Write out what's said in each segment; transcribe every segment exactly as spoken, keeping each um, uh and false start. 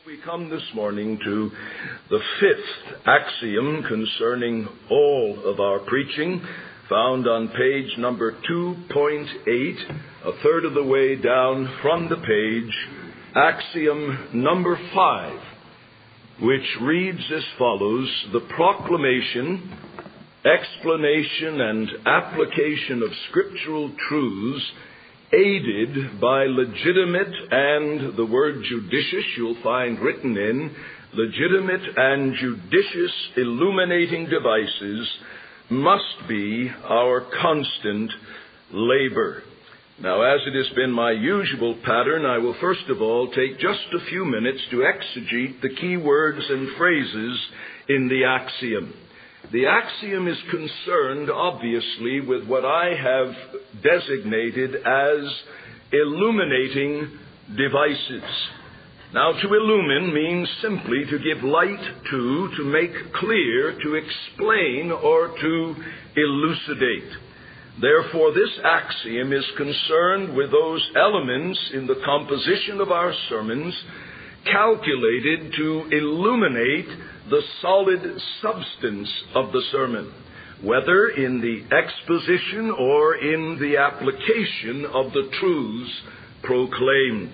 We come this morning to the fifth axiom concerning all of our preaching, found on page number two point eight, a third of the way down from the page, axiom number five, which reads as follows: the proclamation, explanation, and application of scriptural truths aided by legitimate, and the word judicious you'll find written in, legitimate and judicious illuminating devices must be our constant labor. Now, as it has been my usual pattern, I will first of all take just a few minutes to exegete the key words and phrases in the axiom. The axiom is concerned, obviously, with what I have designated as illuminating devices. Now, to illumine means simply to give light to, to make clear, to explain, or to elucidate. Therefore, this axiom is concerned with those elements in the composition of our sermons calculated to illuminate the solid substance of the sermon, whether in the exposition or in the application of the truths proclaimed.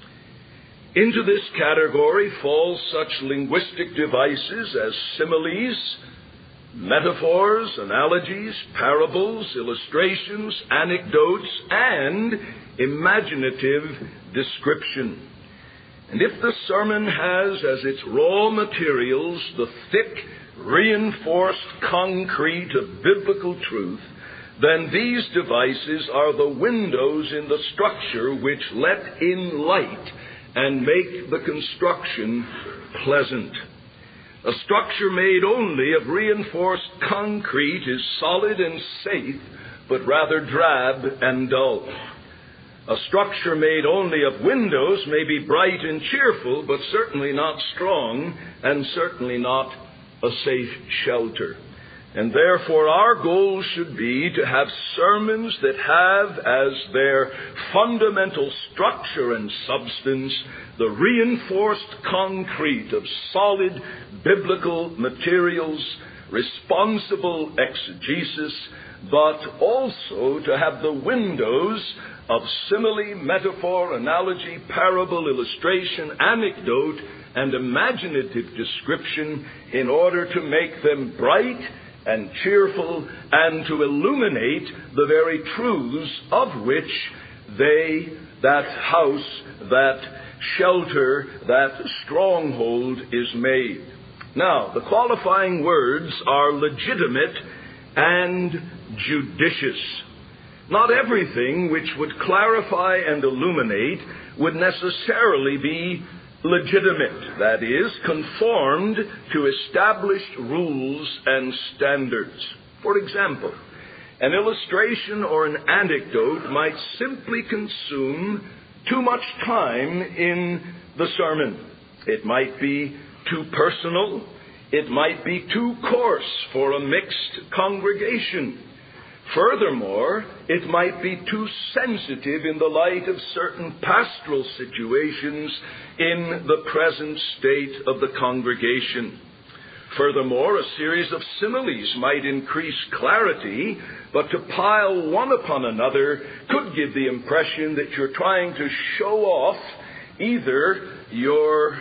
Into this category fall such linguistic devices as similes, metaphors, analogies, parables, illustrations, anecdotes, and imaginative description. And if the sermon has as its raw materials the thick, reinforced concrete of biblical truth, then these devices are the windows in the structure which let in light and make the construction pleasant. A structure made only of reinforced concrete is solid and safe, but rather drab and dull. A structure made only of windows may be bright and cheerful, but certainly not strong, and certainly not a safe shelter. And therefore our goal should be to have sermons that have as their fundamental structure and substance the reinforced concrete of solid biblical materials, responsible exegesis, but also to have the windows of simile, metaphor, analogy, parable, illustration, anecdote, and imaginative description in order to make them bright and cheerful and to illuminate the very truths of which they, that house, that shelter, that stronghold is made. Now, the qualifying words are legitimate and judicious. Not everything which would clarify and illuminate would necessarily be legitimate, that is, conformed to established rules and standards. For example, an illustration or an anecdote might simply consume too much time in the sermon. It might be too personal. It might be too coarse for a mixed congregation. Furthermore, it might be too sensitive in the light of certain pastoral situations in the present state of the congregation. Furthermore, a series of similes might increase clarity, but to pile one upon another could give the impression that you're trying to show off either your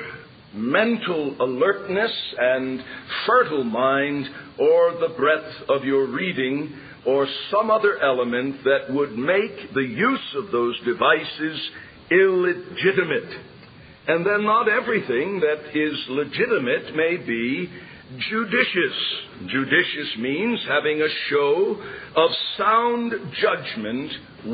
mental alertness and fertile mind or the breadth of your reading, or some other element that would make the use of those devices illegitimate. And then not everything that is legitimate may be judicious. Judicious means having a show of sound judgment,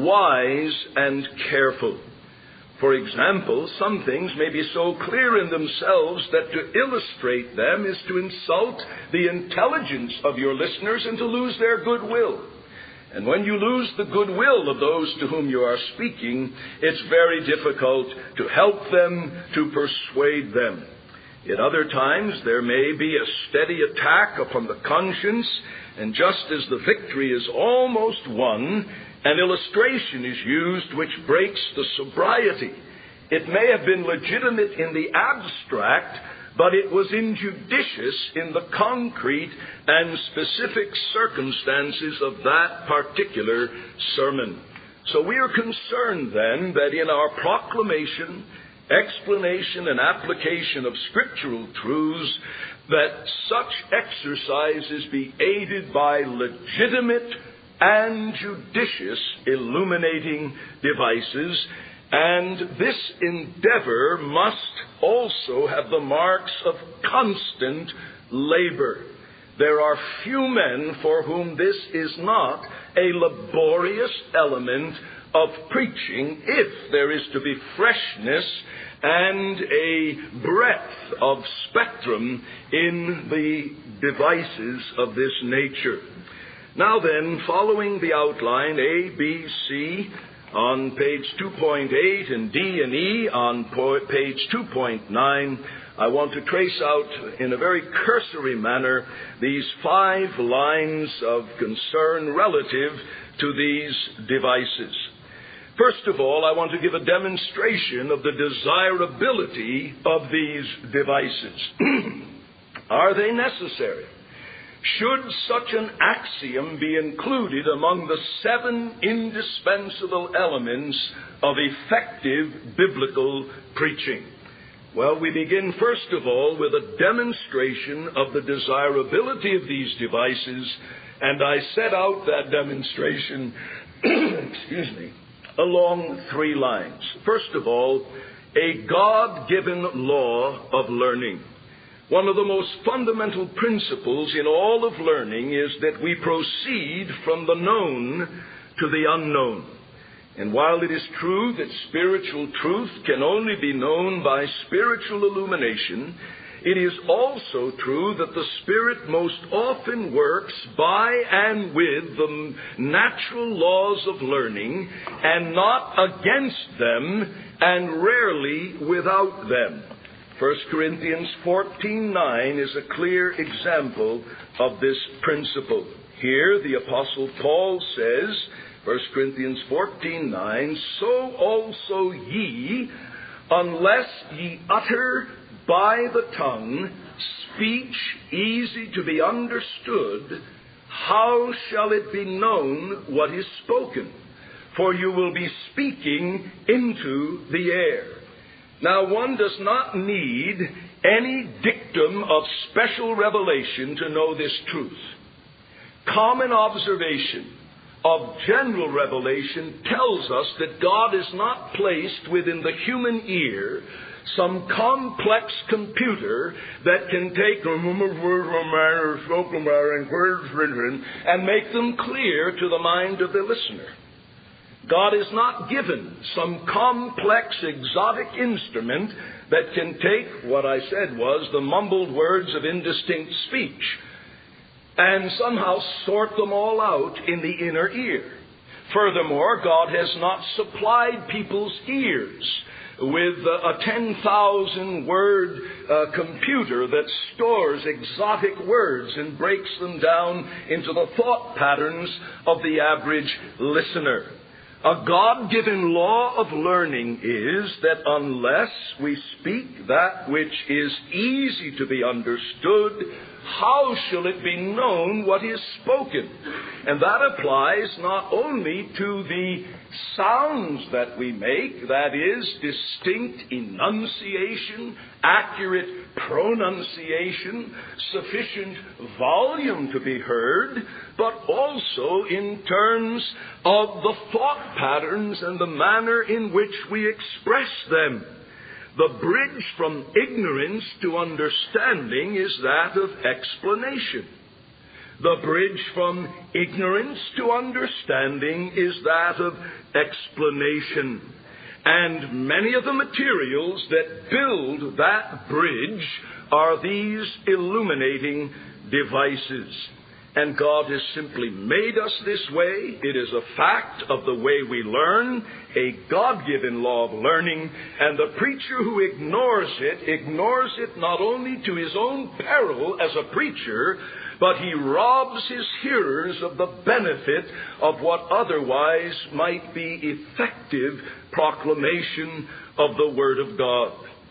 wise and careful. For example, some things may be so clear in themselves that to illustrate them is to insult the intelligence of your listeners and to lose their goodwill. And when you lose the goodwill of those to whom you are speaking, it's very difficult to help them, to persuade them. At other times, there may be a steady attack upon the conscience, and just as the victory is almost won, an illustration is used which breaks the sobriety It may have been legitimate in the abstract, but it was injudicious in the concrete and specific circumstances of that particular sermon. So we are concerned then that in our proclamation, explanation, and application of scriptural truths, that such exercises be aided by legitimate and judicious illuminating devices, and this endeavor must also have the marks of constant labor. There are few men for whom this is not a laborious element of preaching, if there is to be freshness and a breadth of spectrum in the devices of this nature. Now then, following the outline A, B, C on page two point eight and D and E on po- page two point nine, I want to trace out in a very cursory manner these five lines of concern relative to these devices. First of all, I want to give a demonstration of the desirability of these devices. Are they necessary? Should such an axiom be included among the seven indispensable elements of effective biblical preaching? Well, we begin first of all with a demonstration of the desirability of these devices, and I set out that demonstration, excuse me, along three lines. First of all, a God-given law of learning. One of the most fundamental principles in all of learning is that we proceed from the known to the unknown. And while it is true that spiritual truth can only be known by spiritual illumination, it is also true that the Spirit most often works by and with the natural laws of learning, and not against them, and rarely without them. First Corinthians fourteen nine is a clear example of this principle. Here the Apostle Paul says, First Corinthians fourteen nine, so also ye, unless ye utter by the tongue speech easy to be understood, how shall it be known what is spoken? For you will be speaking into the air. Now, one does not need any dictum of special revelation to know this truth. Common observation of general revelation tells us that God is not placed within the human ear some complex computer that can take and make them clear to the mind of the listener. God is not given some complex, exotic instrument that can take what I said was the mumbled words of indistinct speech and somehow sort them all out in the inner ear. Furthermore, God has not supplied people's ears with a ten thousand word uh, computer that stores exotic words and breaks them down into the thought patterns of the average listener. A God-given law of learning is that unless we speak that which is easy to be understood, how shall it be known what is spoken? And that applies not only to the sounds that we make, that is, distinct enunciation, accurate pronunciation, sufficient volume to be heard, but also in terms of the thought patterns and the manner in which we express them. The bridge from ignorance to understanding is that of explanation. The bridge from ignorance to understanding is that of explanation. And many of the materials that build that bridge are these illuminating devices. and God has simply made us this way. It is a fact of the way we learn, a God-given law of learning, and the preacher who ignores it, ignores it not only to his own peril as a preacher, but he robs his hearers of the benefit of what otherwise might be effective proclamation of the Word of God.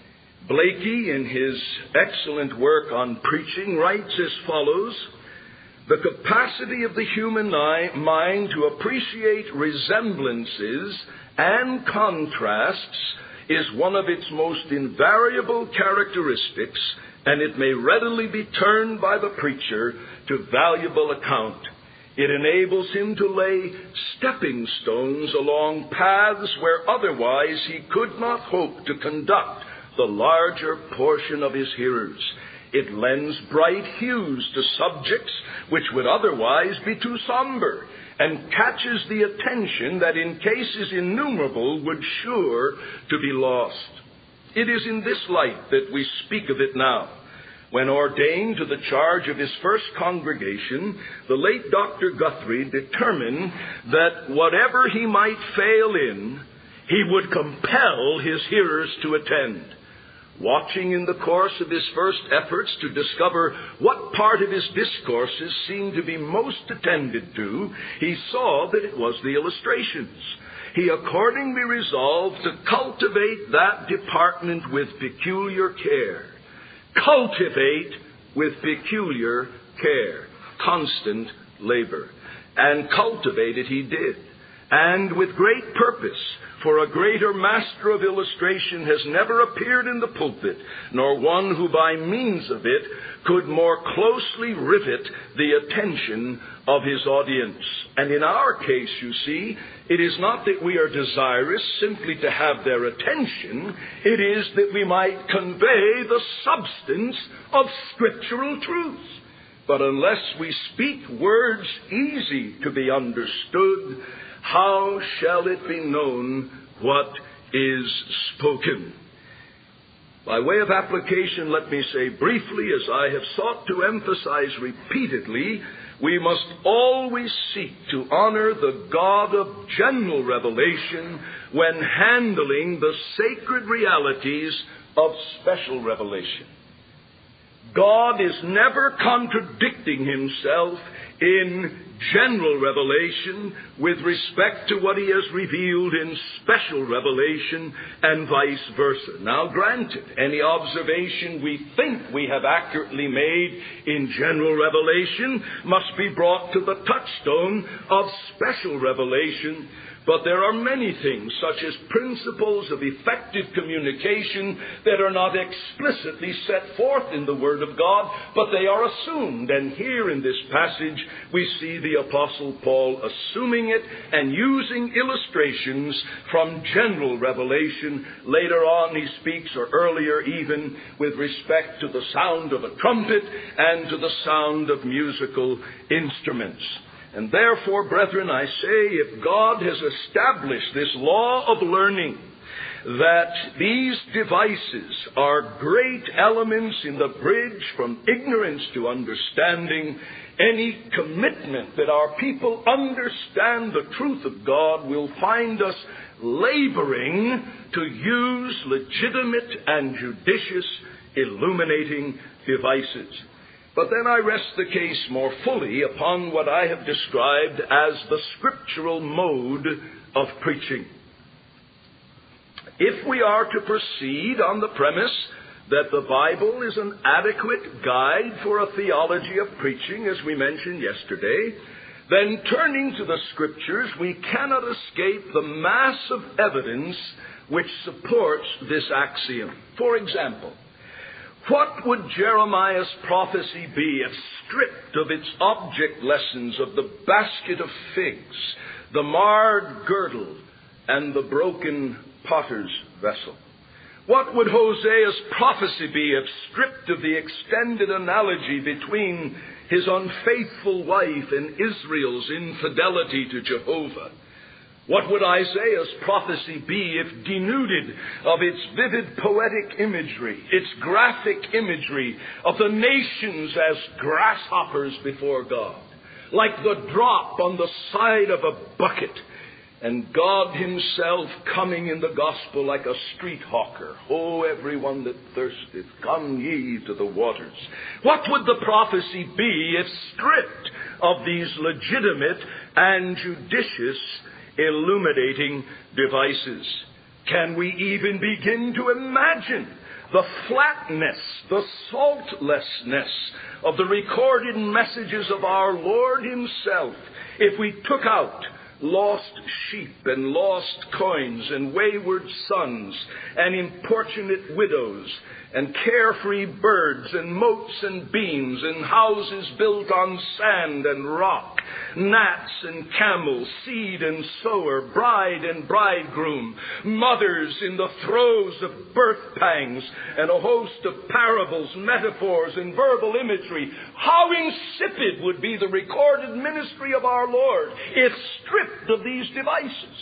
Blakey, in his excellent work on preaching, writes as follows: "The capacity of the human mind to appreciate resemblances and contrasts is one of its most invariable characteristics, and it may readily be turned by the preacher to valuable account. It enables him to lay stepping stones along paths where otherwise he could not hope to conduct the larger portion of his hearers. It lends bright hues to subjects which would otherwise be too somber, and catches the attention that in cases innumerable would sure to be lost. It is in this light that we speak of it now. When ordained to the charge of his first congregation, the late Doctor Guthrie determined that whatever he might fail in, he would compel his hearers to attend. Watching in the course of his first efforts to discover what part of his discourses seemed to be most attended to, he saw that it was the illustrations. He accordingly resolved to cultivate that department with peculiar care. Cultivate with peculiar care, constant labor. And cultivate it he did, and with great purpose, for a greater master of illustration has never appeared in the pulpit, nor one who by means of it could more closely rivet the attention of his audience. And in our case, you see, it is not that we are desirous simply to have their attention. It is that we might convey the substance of scriptural truth. But unless we speak words easy to be understood, how shall it be known what is spoken? By way of application, let me say briefly, as I have sought to emphasize repeatedly, we must always seek to honor the God of general revelation when handling the sacred realities of special revelation. God is never contradicting himself in general revelation with respect to what he has revealed in special revelation, and vice versa. Now granted, any observation we think we have accurately made in general revelation must be brought to the touchstone of special revelation. But there are many things, such as principles of effective communication, that are not explicitly set forth in the Word of God, but they are assumed. And here in this passage, we see the Apostle Paul assuming it and using illustrations from general revelation. Later on, he speaks, or earlier even, with respect to the sound of a trumpet and to the sound of musical instruments. And therefore, brethren, I say, if God has established this law of learning, that these devices are great elements in the bridge from ignorance to understanding, any commitment that our people understand the truth of God will find us laboring to use legitimate and judicious illuminating devices. But then I rest the case more fully upon what I have described as the scriptural mode of preaching. If we are to proceed on the premise that the Bible is an adequate guide for a theology of preaching, as we mentioned yesterday, then turning to the Scriptures, we cannot escape the mass of evidence which supports this axiom. For example, what would Jeremiah's prophecy be if stripped of its object lessons of the basket of figs, the marred girdle, and the broken potter's vessel? What would Hosea's prophecy be if stripped of the extended analogy between his unfaithful wife and Israel's infidelity to Jehovah? What would Isaiah's prophecy be if denuded of its vivid poetic imagery, its graphic imagery of the nations as grasshoppers before God? like the drop on the side of a bucket, and God himself coming in the gospel like a street hawker. Oh, everyone that thirsteth, come ye to the waters. What would the prophecy be if stripped of these legitimate and judicious illuminating devices? Can we even begin to imagine the flatness, the saltlessness of the recorded messages of our Lord himself if we took out lost sheep and lost coins and wayward sons and importunate widows and carefree birds and motes and beams and houses built on sand and rock, gnats and camels, seed and sower, bride and bridegroom, mothers in the throes of birth pangs, and a host of parables, metaphors, and verbal imagery. How insipid would be the recorded ministry of our Lord if stripped of these devices.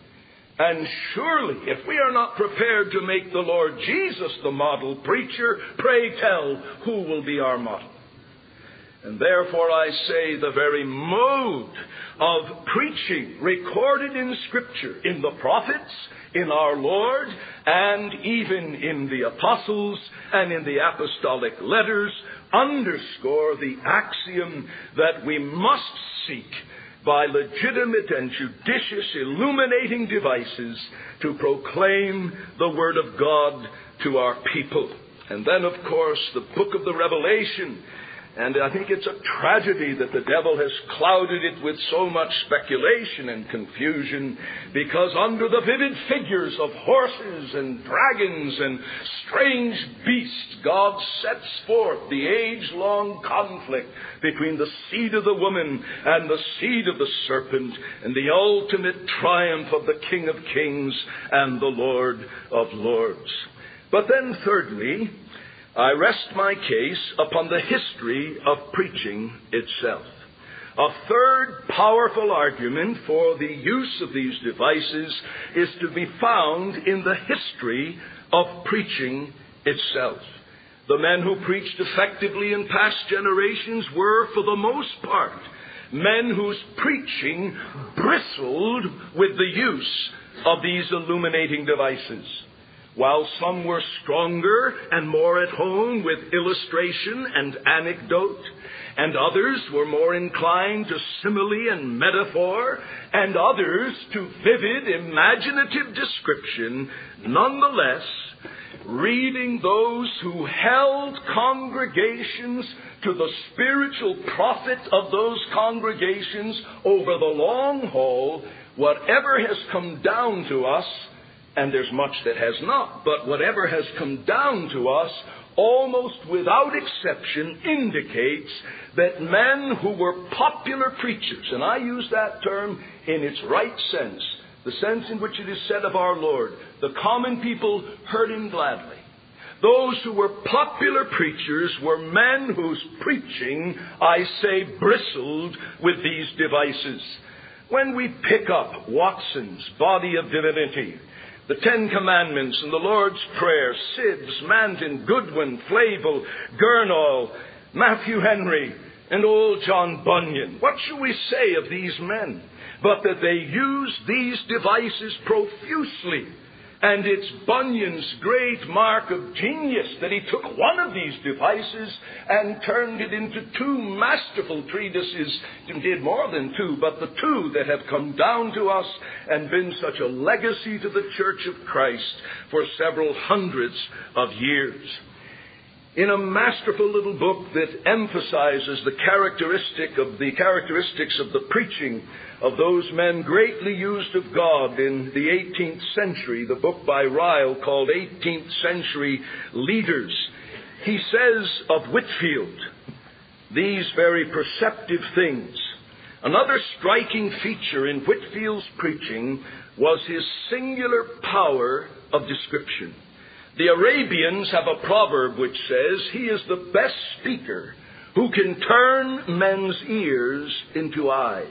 And surely, if we are not prepared to make the Lord Jesus the model preacher, pray tell, who will be our model? And therefore I say the very mode of preaching recorded in Scripture, in the prophets, in our Lord, and even in the apostles and in the apostolic letters, underscore the axiom that we must seek by legitimate and judicious illuminating devices to proclaim the Word of God to our people. And then, of course, the book of the Revelation. And I think it's a tragedy that the devil has clouded it with so much speculation and confusion, because under the vivid figures of horses and dragons and strange beasts, God sets forth the age-long conflict between the seed of the woman and the seed of the serpent, and the ultimate triumph of the King of Kings and the Lord of Lords. But then, thirdly, I rest my case upon the history of preaching itself. A third powerful argument for the use of these devices is to be found in the history of preaching itself. The men who preached effectively in past generations were, for the most part, men whose preaching bristled with the use of these illuminating devices. While some were stronger and more at home with illustration and anecdote, and others were more inclined to simile and metaphor, and others to vivid imaginative description, nonetheless, reading those who held congregations to the spiritual profit of those congregations over the long haul, whatever has come down to us, and there's much that has not, but whatever has come down to us, almost without exception, indicates that men who were popular preachers, and I use that term in its right sense, the sense in which it is said of our Lord, the common people heard him gladly. Those who were popular preachers were men whose preaching, I say, bristled with these devices. When we pick up Watson's Body of Divinity, the Ten Commandments and the Lord's Prayer, Sibbes, Manton, Goodwin, Flavel, Gurnall, Matthew Henry, and old John Bunyan, what shall we say of these men? But that they used these devices profusely. And it's Bunyan's great mark of genius that he took one of these devices and turned it into two masterful treatises. He did more than two, but the two that have come down to us and been such a legacy to the Church of Christ for several hundreds of years. In a masterful little book that emphasizes the characteristic of the characteristics of the preaching of those men greatly used of God in the eighteenth century, the book by Ryle called eighteenth Century Leaders, he says of Whitefield these very perceptive things. Another striking feature in Whitefield's preaching was his singular power of description. The Arabians have a proverb which says, he is the best speaker who can turn men's ears into eyes.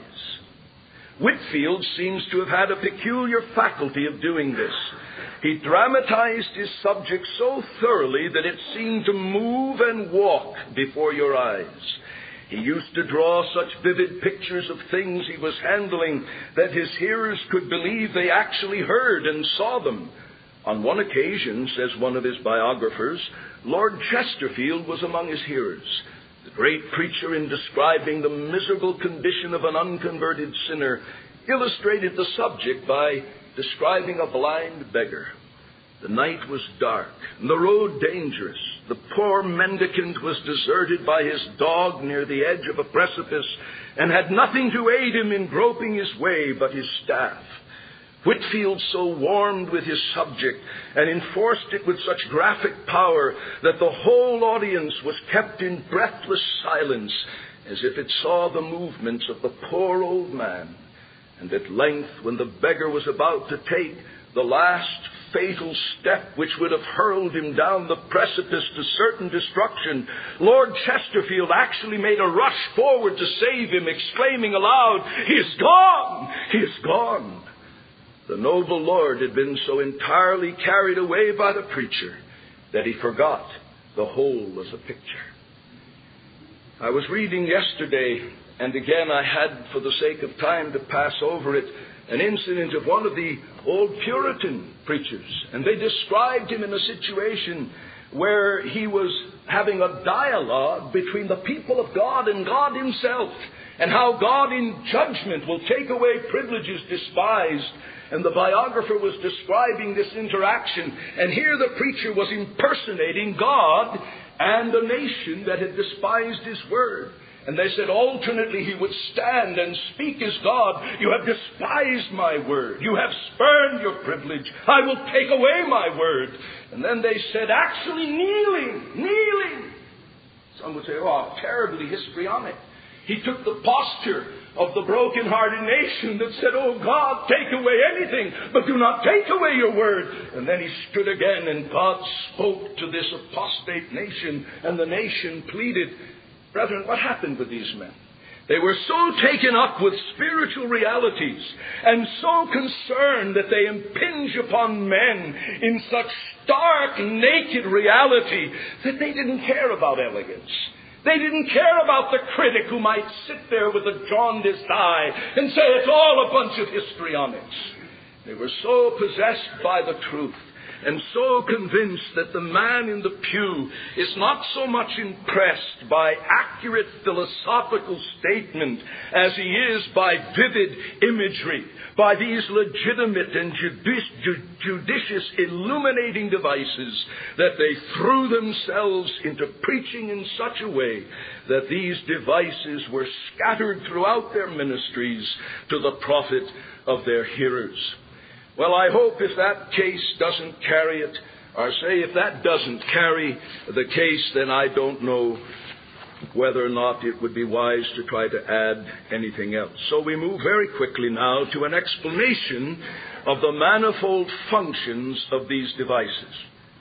Whitefield seems to have had a peculiar faculty of doing this. He dramatized his subject so thoroughly that it seemed to move and walk before your eyes. He used to draw such vivid pictures of things he was handling that his hearers could believe they actually heard and saw them. On one occasion, says one of his biographers, Lord Chesterfield was among his hearers. The great preacher, in describing the miserable condition of an unconverted sinner, illustrated the subject by describing a blind beggar. The night was dark, and the road dangerous. The poor mendicant was deserted by his dog near the edge of a precipice, and had nothing to aid him in groping his way but his staff. Whitefield so warmed with his subject and enforced it with such graphic power that the whole audience was kept in breathless silence, as if it saw the movements of the poor old man. And at length, when the beggar was about to take the last fatal step which would have hurled him down the precipice to certain destruction, Lord Chesterfield actually made a rush forward to save him, exclaiming aloud, "He is gone! He is gone!" The noble lord had been so entirely carried away by the preacher that he forgot the whole was a picture. I was reading yesterday, and again I had, for the sake of time, to pass over it, an incident of one of the old Puritan preachers. And they described him in a situation where he was having a dialogue between the people of God and God himself, and how God in judgment will take away privileges despised. And the biographer was describing this interaction, and here the preacher was impersonating God and a nation that had despised his word. And they said alternately he would stand and speak as God, "You have despised my word. You have spurned your privilege. I will take away my word." And then they said, actually kneeling, kneeling. Some would say, "Oh, terribly histrionic." He took the posture of the broken-hearted nation that said, "Oh God, take away anything, but do not take away your word." And then he stood again, and God spoke to this apostate nation, and the nation pleaded. Brethren, what happened with these men? They were so taken up with spiritual realities and so concerned that they impinge upon men in such stark, naked reality that they didn't care about elegance. They didn't care about the critic who might sit there with a jaundiced eye and say it's all a bunch of histrionics. They were so possessed by the truth and so convinced that the man in the pew is not so much impressed by accurate philosophical statement as he is by vivid imagery, by these legitimate and judici- judicious illuminating devices, that they threw themselves into preaching in such a way that these devices were scattered throughout their ministries to the profit of their hearers. Well, I hope if that case doesn't carry it, or say if that doesn't carry the case, then I don't know whether or not it would be wise to try to add anything else. So we move very quickly now to an explanation of the manifold functions of these devices.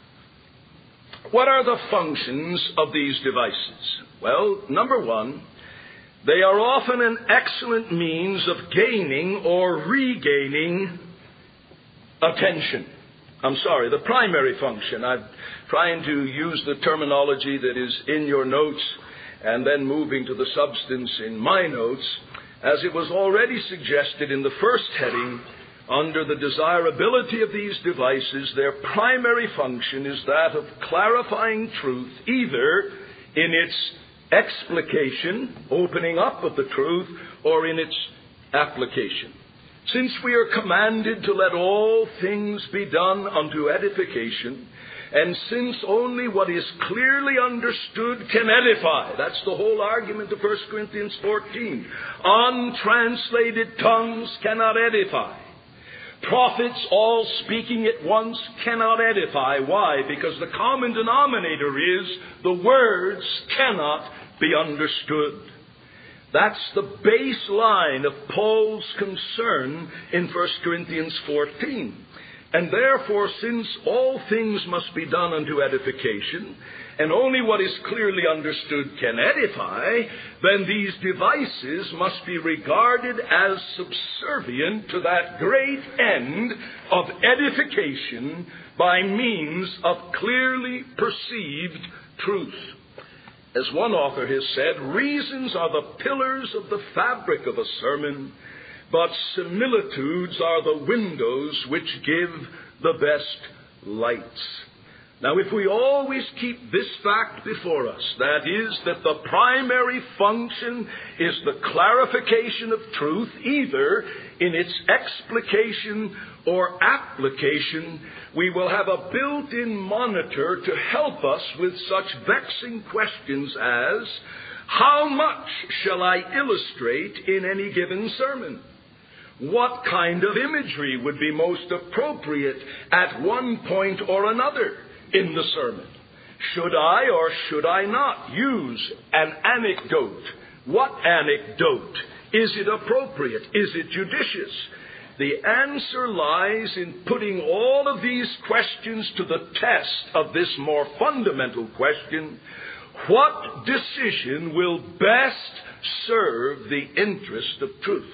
What are the functions of these devices? Well, number one, they are often an excellent means of gaining or regaining attention. I'm sorry, the primary function. I'm trying to use the terminology that is in your notes and then moving to the substance in my notes. As it was already suggested in the first heading, under the desirability of these devices, their primary function is that of clarifying truth, either in its explication, opening up of the truth, or in its application. Since we are commanded to let all things be done unto edification, and since only what is clearly understood can edify, that's the whole argument of First Corinthians fourteen. Untranslated tongues cannot edify. Prophets all speaking at once cannot edify. Why? Because the common denominator is the words cannot be understood. That's the baseline of Paul's concern in First Corinthians fourteen. And therefore, since all things must be done unto edification, and only what is clearly understood can edify, then these devices must be regarded as subservient to that great end of edification by means of clearly perceived truth. As one author has said, reasons are the pillars of the fabric of a sermon, but similitudes are the windows which give the best lights. Now, if we always keep this fact before us, that is, that the primary function is the clarification of truth, either in its explication or application, we will have a built-in monitor to help us with such vexing questions as, how much shall I illustrate in any given sermon? What kind of imagery would be most appropriate at one point or another in the sermon? Should I or should I not use an anecdote? What anecdote? Is it appropriate? Is it judicious? The answer lies in putting all of these questions to the test of this more fundamental question: what decision will best serve the interest of truth?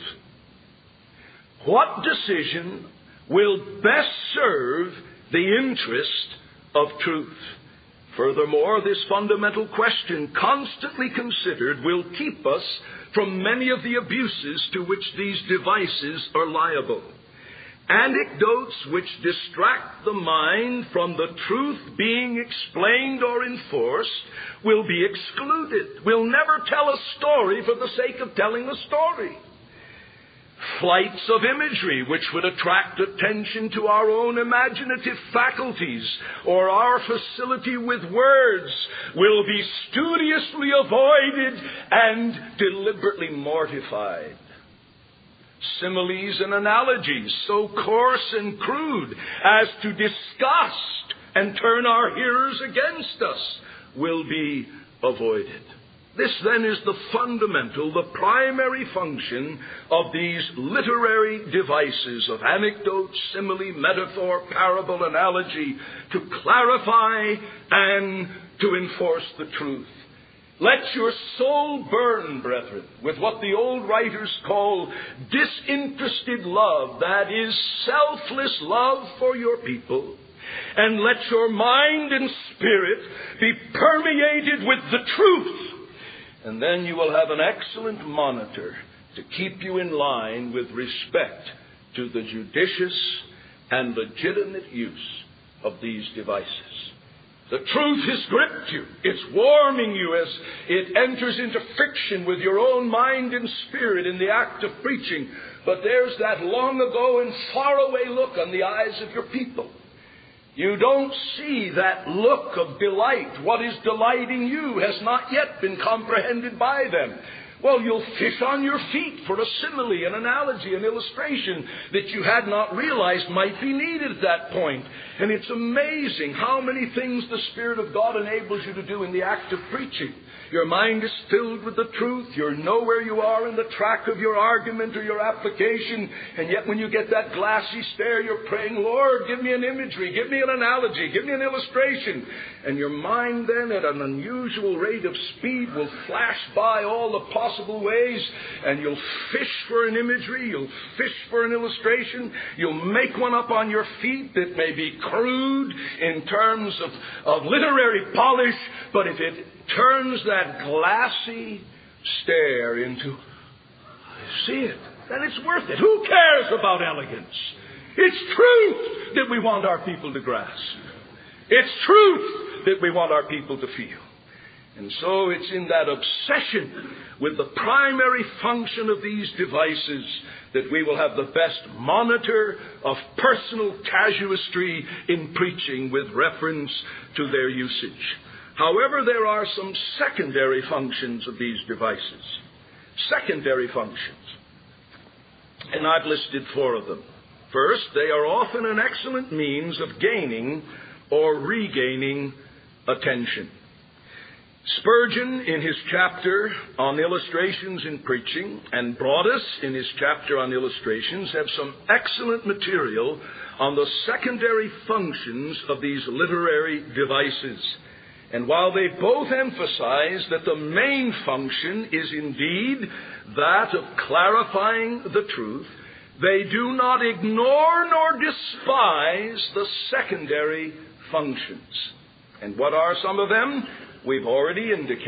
What decision will best serve the interest of truth? Furthermore, this fundamental question, constantly considered, will keep us from many of the abuses to which these devices are liable. Anecdotes which distract the mind from the truth being explained or enforced will be excluded. We'll never tell a story for the sake of telling a story. Flights of imagery which would attract attention to our own imaginative faculties or our facility with words will be studiously avoided and deliberately mortified. Similes and analogies so coarse and crude as to disgust and turn our hearers against us will be avoided. This, then, is the fundamental, the primary function of these literary devices of anecdote, simile, metaphor, parable, analogy, to clarify and to enforce the truth. Let your soul burn, brethren, with what the old writers call disinterested love, that is, selfless love for your people. And let your mind and spirit be permeated with the truth. And then you will have an excellent monitor to keep you in line with respect to the judicious and legitimate use of these devices. The truth has gripped you. It's warming you as it enters into friction with your own mind and spirit in the act of preaching. But there's that long ago and faraway look on the eyes of your people. You don't see that look of delight. What is delighting you has not yet been comprehended by them. Well, you'll fish on your feet for a simile, an analogy, an illustration that you had not realized might be needed at that point. And it's amazing how many things the Spirit of God enables you to do in the act of preaching. Your mind is filled with the truth. You know where you are in the track of your argument or your application. And yet when you get that glassy stare, you're praying, Lord, give me an imagery, give me an analogy, give me an illustration. And your mind then at an unusual rate of speed will flash by all the possible ways. And you'll fish for an imagery, you'll fish for an illustration. You'll make one up on your feet that may be crude in terms of, of literary polish. But if it turns that glassy stare into, I see it, then it's worth it. Who cares about elegance? It's truth that we want our people to grasp. It's truth that we want our people to feel. And so it's in that obsession with the primary function of these devices that we will have the best monitor of personal casuistry in preaching with reference to their usage. However, there are some secondary functions of these devices. Secondary functions. And I've listed four of them. First, they are often an excellent means of gaining or regaining attention. Spurgeon, in his chapter on illustrations in preaching, and Broadus, in his chapter on illustrations, have some excellent material on the secondary functions of these literary devices. And while they both emphasize that the main function is indeed that of clarifying the truth, they do not ignore nor despise the secondary functions. And what are some of them? We've already indicated.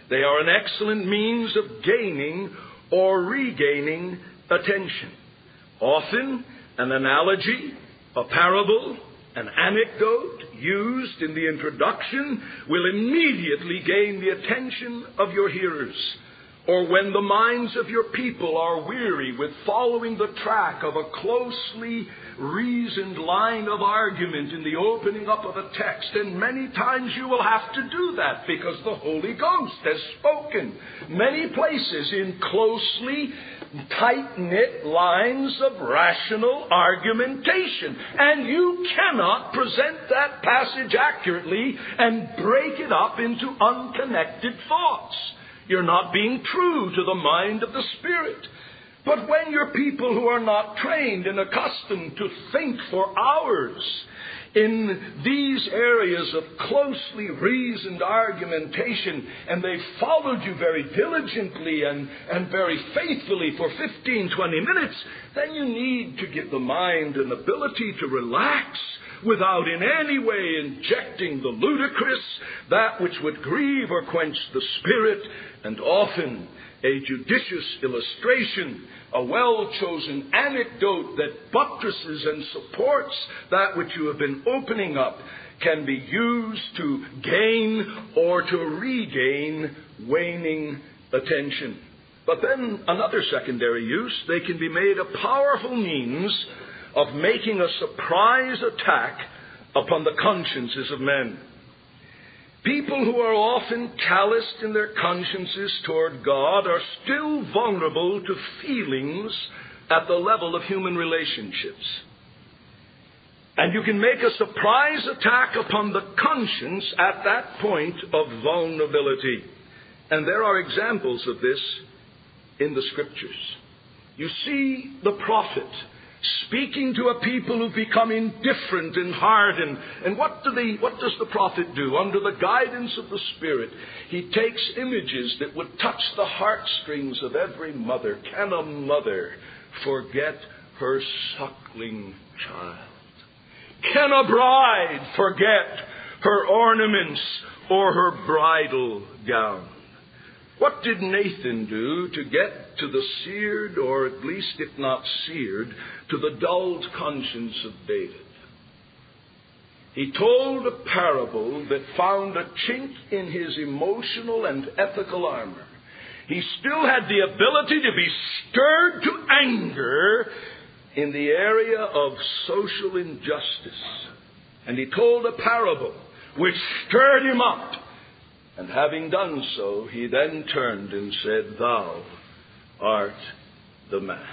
They are an excellent means of gaining or regaining attention. Often, an analogy, a parable, an anecdote used in the introduction will immediately gain the attention of your hearers. Or when the minds of your people are weary with following the track of a closely reasoned line of argument in the opening up of a text, and many times you will have to do that because the Holy Ghost has spoken many places in closely tight-knit lines of rational argumentation. And you cannot present that passage accurately and break it up into unconnected thoughts. You're not being true to the mind of the Spirit. But when your people who are not trained and accustomed to think for hours in these areas of closely reasoned argumentation, and they've followed you very diligently and, and very faithfully for fifteen, twenty minutes, then you need to give the mind an ability to relax without in any way injecting the ludicrous, that which would grieve or quench the spirit, and often a judicious illustration, a well-chosen anecdote that buttresses and supports that which you have been opening up, can be used to gain or to regain waning attention. But then another secondary use, they can be made a powerful means of making a surprise attack upon the consciences of men. People who are often calloused in their consciences toward God are still vulnerable to feelings at the level of human relationships. And you can make a surprise attack upon the conscience at that point of vulnerability. And there are examples of this in the Scriptures. You see the prophet speaking to a people who've become indifferent and hardened. And what do they, what does the prophet do? Under the guidance of the Spirit, he takes images that would touch the heartstrings of every mother. Can a mother forget her suckling child? Can a bride forget her ornaments or her bridal gown? What did Nathan do to get to the seared, or at least if not seared, to the dulled conscience of David? He told a parable that found a chink in his emotional and ethical armor. He still had the ability to be stirred to anger in the area of social injustice. And he told a parable which stirred him up. And having done so, he then turned and said, "Thou art the man."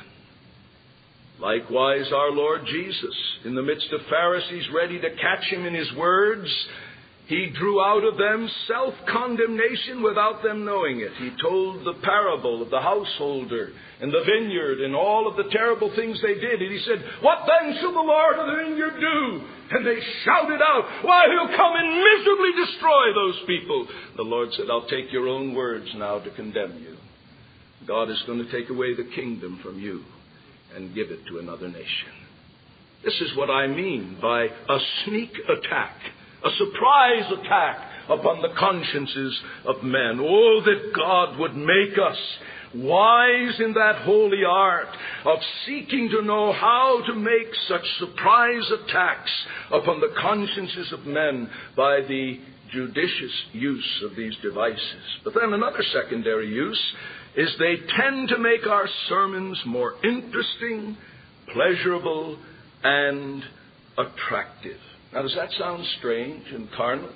Likewise, our Lord Jesus, in the midst of Pharisees ready to catch him in his words, he drew out of them self-condemnation without them knowing it. He told the parable of the householder and the vineyard and all of the terrible things they did. And he said, "What then shall the Lord of the vineyard do?" And they shouted out, "Why, he'll come and miserably destroy those people." The Lord said, "I'll take your own words now to condemn you. God is going to take away the kingdom from you and give it to another nation." This is what I mean by a sneak attack, a surprise attack upon the consciences of men. Oh, that God would make us wise in that holy art of seeking to know how to make such surprise attacks upon the consciences of men by the judicious use of these devices. But then another secondary use is they tend to make our sermons more interesting, pleasurable, and attractive. Now, does that sound strange and carnal?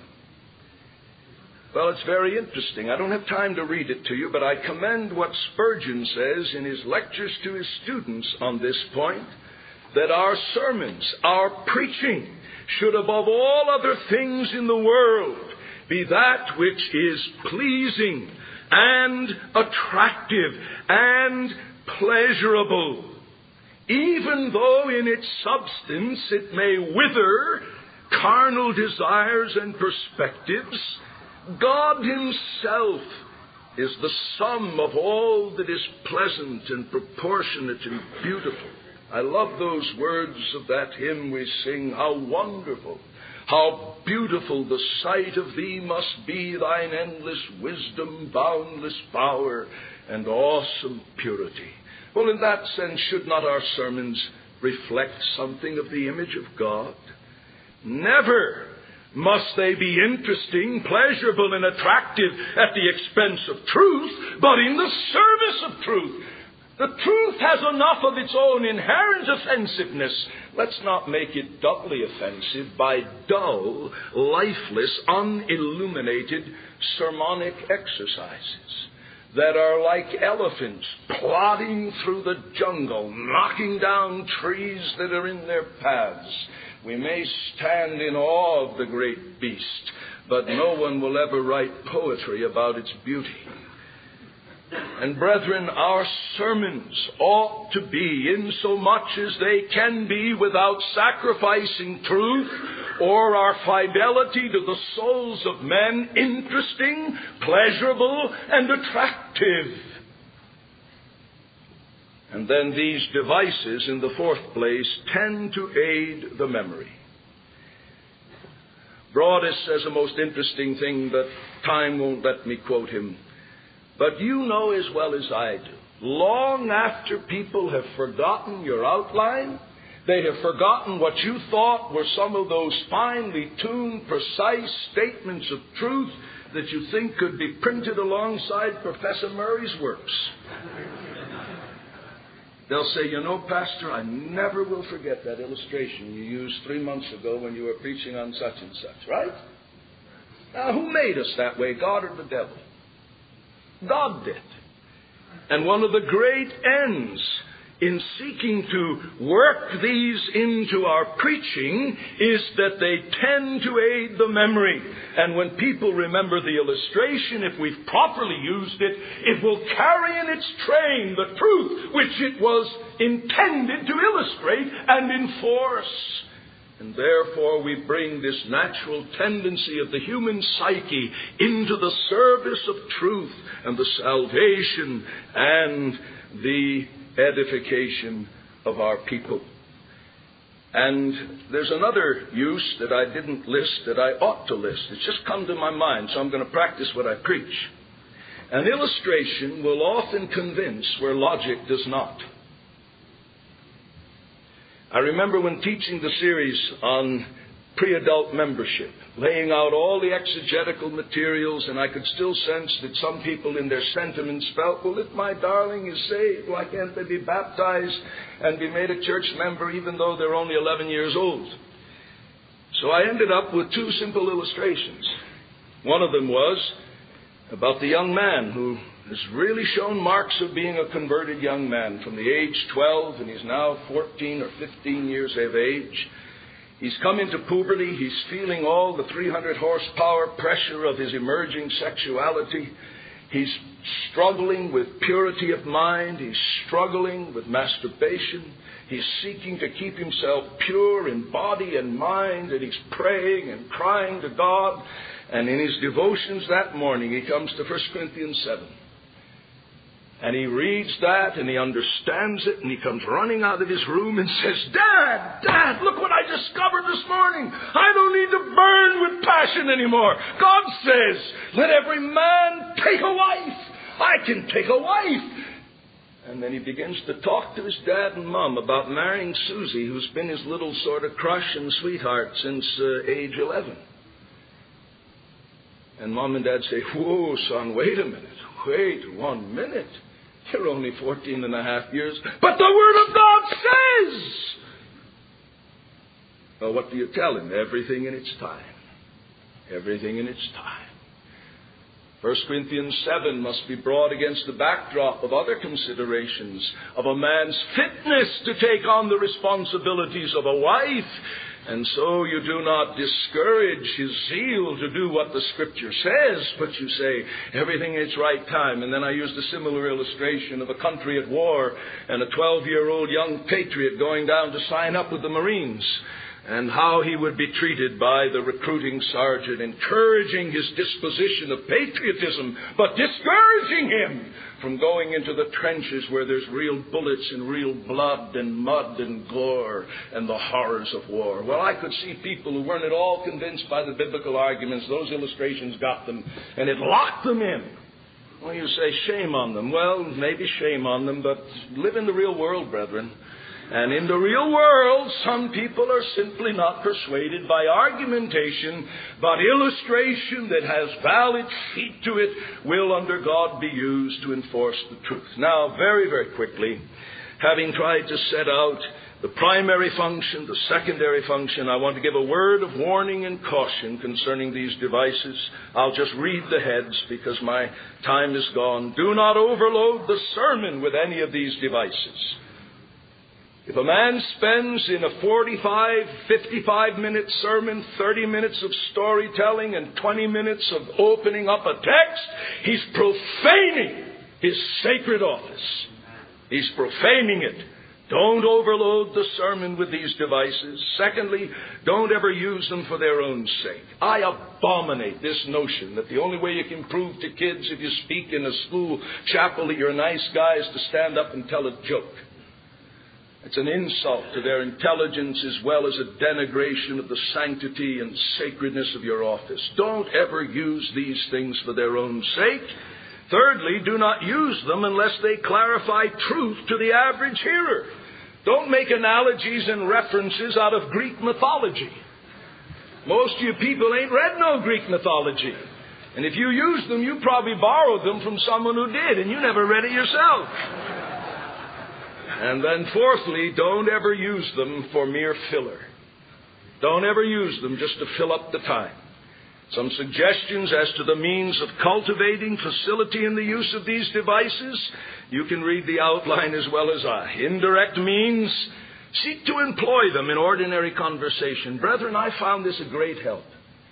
Well, it's very interesting. I don't have time to read it to you, but I commend what Spurgeon says in his lectures to his students on this point, that our sermons, our preaching, should above all other things in the world be that which is pleasing and attractive and pleasurable, even though in its substance it may wither carnal desires and perspectives. God himself is the sum of all that is pleasant and proportionate and beautiful. I love those words of that hymn we sing, "How wonderful, How beautiful the sight of thee must be, thine endless wisdom, boundless power, and awesome purity. Well, in that sense, should not our sermons reflect something of the image of God? Never must they be interesting, pleasurable, and attractive at the expense of truth, but in the service of truth. The truth has enough of its own inherent offensiveness. Let's not make it doubly offensive by dull, lifeless, unilluminated sermonic exercises that are like elephants plodding through the jungle, knocking down trees that are in their paths. We may stand in awe of the great beast, but no one will ever write poetry about its beauty. And brethren, our sermons ought to be, in so much as they can be without sacrificing truth or our fidelity to the souls of men, interesting, pleasurable, and attractive. And then these devices, in the fourth place, tend to aid the memory. Broadus says a most interesting thing, but time won't let me quote him. But you know as well as I do, long after people have forgotten your outline, they have forgotten what you thought were some of those finely tuned, precise statements of truth that you think could be printed alongside Professor Murray's works. They'll say, you know, Pastor, I never will forget that illustration you used three months ago when you were preaching on such and such, right? Now, who made us that way, God or the devil? God did. And one of the great ends in seeking to work these into our preaching is that they tend to aid the memory. And when people remember the illustration, if we've properly used it, it will carry in its train the truth which it was intended to illustrate and enforce. And therefore we bring this natural tendency of the human psyche into the service of truth and the salvation and the edification of our people. And there's another use that I didn't list that I ought to list. It's just come to my mind, so I'm going to practice what I preach. An illustration will often convince where logic does not. I remember when teaching the series on pre-adult membership, laying out all the exegetical materials, and I could still sense that some people in their sentiments felt, well, if my darling is saved, why can't they be baptized and be made a church member even though they're only eleven years old? So I ended up with two simple illustrations. One of them was about the young man who has really shown marks of being a converted young man from the age twelve, and he's now fourteen or fifteen years of age. He's come into puberty. He's feeling all the three hundred horsepower pressure of his emerging sexuality. He's struggling with purity of mind. He's struggling with masturbation. He's seeking to keep himself pure in body and mind, and he's praying and crying to God. And in his devotions that morning, he comes to First Corinthians seven. And he reads that, and he understands it, and he comes running out of his room and says, Dad, Dad, look what I discovered this morning. I don't need to burn with passion anymore. God says, let every man take a wife. I can take a wife. And then he begins to talk to his dad and mom about marrying Susie, who's been his little sort of crush and sweetheart since uh, age eleven. And mom and dad say, whoa, son, wait a minute. Wait one minute. You're only fourteen and a half years. But the Word of God says. Well, what do you tell him? Everything in its time. Everything in its time. First Corinthians seven must be brought against the backdrop of other considerations of a man's fitness to take on the responsibilities of a wife. And so you do not discourage his zeal to do what the Scripture says, but you say, everything in its right time. And then I used a similar illustration of a country at war and a twelve-year-old young patriot going down to sign up with the Marines. and how he would be treated by the recruiting sergeant, encouraging his disposition of patriotism, but discouraging him from going into the trenches where there's real bullets and real blood and mud and gore and the horrors of war. Well, I could see people who weren't at all convinced by the biblical arguments. Those illustrations got them, and it locked them in. Well, you say, shame on them. Well, maybe shame on them, but live in the real world, brethren. And in the real world, some people are simply not persuaded by argumentation, but illustration that has valid feet to it will, under God, be used to enforce the truth. Now, very, very quickly, having tried to set out the primary function, the secondary function, I want to give a word of warning and caution concerning these devices. I'll just read the heads because my time is gone. Do not overload the sermon with any of these devices. If a man spends in a forty-five, fifty-five minute sermon, thirty minutes of storytelling and twenty minutes of opening up a text, he's profaning his sacred office. He's profaning it. Don't overload the sermon with these devices. Secondly, don't ever use them for their own sake. I abominate this notion that the only way you can prove to kids if you speak in a school chapel that you're a nice guy is to stand up and tell a joke. It's an insult to their intelligence as well as a denigration of the sanctity and sacredness of your office. Don't ever use these things for their own sake. Thirdly, do not use them unless they clarify truth to the average hearer. Don't make analogies and references out of Greek mythology. Most of you people ain't read no Greek mythology. And if you use them, you probably borrowed them from someone who did, and you never read it yourself. And then fourthly, don't ever use them for mere filler. Don't ever use them just to fill up the time. Some suggestions as to the means of cultivating facility in the use of these devices. You can read the outline as well as I. Indirect means, seek to employ them in ordinary conversation. Brethren, I found this a great help.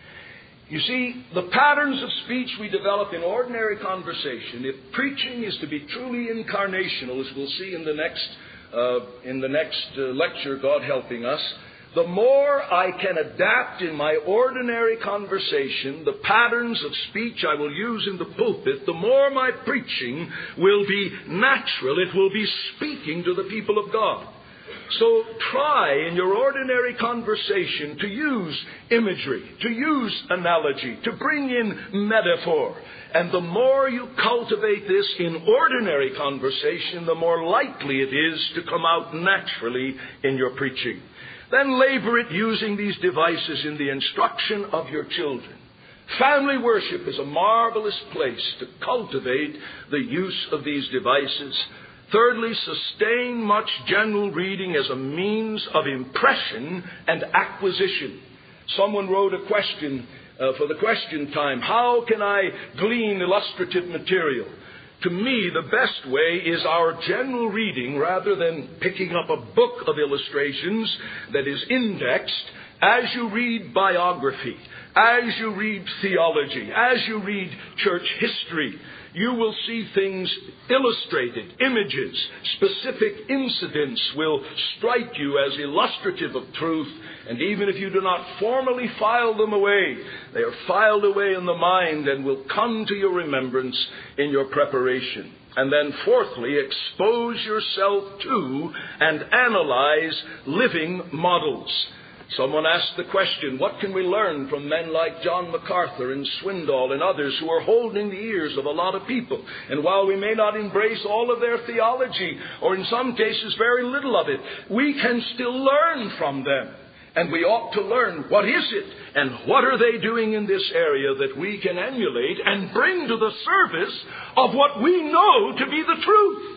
You see, the patterns of speech we develop in ordinary conversation, if preaching is to be truly incarnational, as we'll see in the next, uh, in the next uh, lecture, God helping us, the more I can adapt in my ordinary conversation the patterns of speech I will use in the pulpit, the more my preaching will be natural. It will be speaking to the people of God. So try in your ordinary conversation to use imagery, to use analogy, to bring in metaphor. And the more you cultivate this in ordinary conversation, the more likely it is to come out naturally in your preaching. Then labor at using these devices in the instruction of your children. Family worship is a marvelous place to cultivate the use of these devices. Thirdly, sustain much general reading as a means of impression and acquisition. Someone wrote a question uh, for the question time. How can I glean illustrative material? To me, the best way is our general reading rather than picking up a book of illustrations that is indexed. As you read biography, as you read theology, as you read church history, you will see things illustrated, images, specific incidents will strike you as illustrative of truth. And even if you do not formally file them away, they are filed away in the mind and will come to your remembrance in your preparation. And then fourthly, expose yourself to and analyze living models. Someone asked the question, what can we learn from men like John MacArthur and Swindoll and others who are holding the ears of a lot of people? And while we may not embrace all of their theology, or in some cases very little of it, we can still learn from them. And we ought to learn what is it and what are they doing in this area that we can emulate and bring to the service of what we know to be the truth.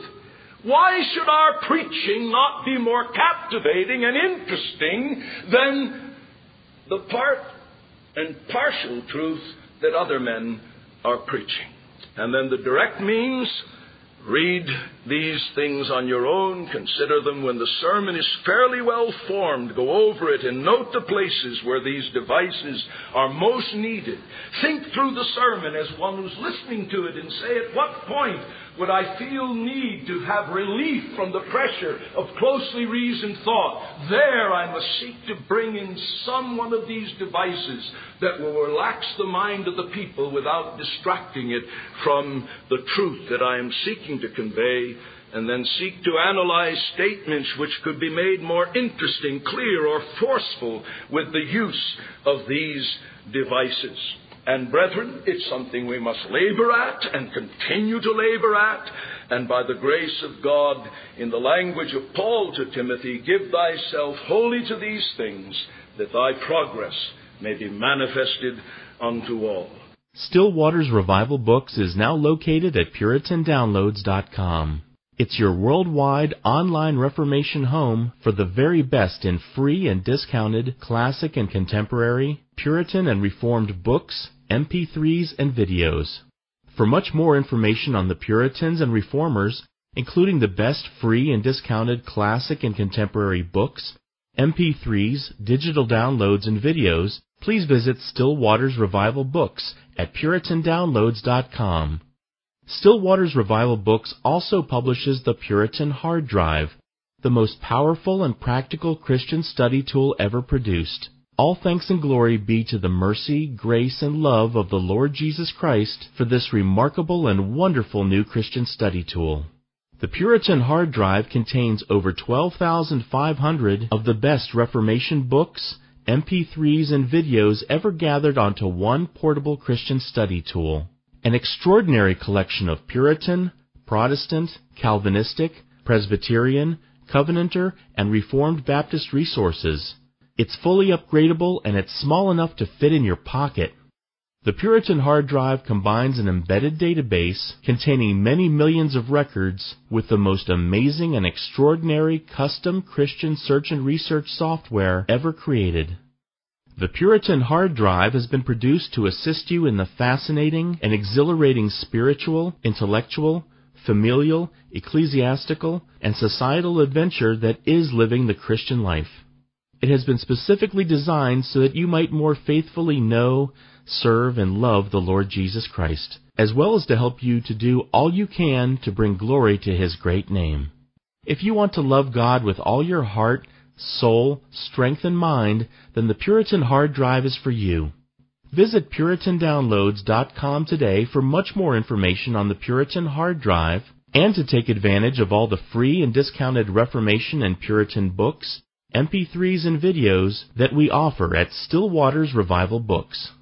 Why should our preaching not be more captivating and interesting than the part and partial truth that other men are preaching? And then the direct means, read these things on your own. Consider them when the sermon is fairly well formed. Go over it and note the places where these devices are most needed. Think through the sermon as one who's listening to it and say at what point would I feel need to have relief from the pressure of closely reasoned thought, there I must seek to bring in some one of these devices that will relax the mind of the people without distracting it from the truth that I am seeking to convey, and then seek to analyze statements which could be made more interesting, clear, or forceful with the use of these devices. And brethren, it's something we must labor at and continue to labor at. And by the grace of God, in the language of Paul to Timothy, give thyself wholly to these things, that thy progress may be manifested unto all. Still Waters Revival Books is now located at Puritan Downloads dot com. It's your worldwide online Reformation home for the very best in free and discounted classic and contemporary, Puritan and Reformed books, M P threes, and videos. For much more information on the Puritans and Reformers, including the best free and discounted classic and contemporary books, M P threes, digital downloads, and videos, please visit Still Waters Revival Books at Puritan Downloads dot com. Still Waters Revival Books also publishes the Puritan Hard Drive, the most powerful and practical Christian study tool ever produced. All thanks and glory be to the mercy, grace, and love of the Lord Jesus Christ for this remarkable and wonderful new Christian study tool. The Puritan Hard Drive contains over twelve thousand five hundred of the best Reformation books, M P threes, and videos ever gathered onto one portable Christian study tool. An extraordinary collection of Puritan, Protestant, Calvinistic, Presbyterian, Covenanter, and Reformed Baptist resources. It's fully upgradable and it's small enough to fit in your pocket. The Puritan Hard Drive combines an embedded database containing many millions of records with the most amazing and extraordinary custom Christian search and research software ever created. The Puritan Hard Drive has been produced to assist you in the fascinating and exhilarating spiritual, intellectual, familial, ecclesiastical, and societal adventure that is living the Christian life. It has been specifically designed so that you might more faithfully know, serve, and love the Lord Jesus Christ, as well as to help you to do all you can to bring glory to His great name. If you want to love God with all your heart, soul, strength, and mind, then the Puritan Hard Drive is for you. Visit Puritan Downloads dot com today for much more information on the Puritan Hard Drive and to take advantage of all the free and discounted Reformation and Puritan books, M P threes, and videos that we offer at Still Waters Revival Books.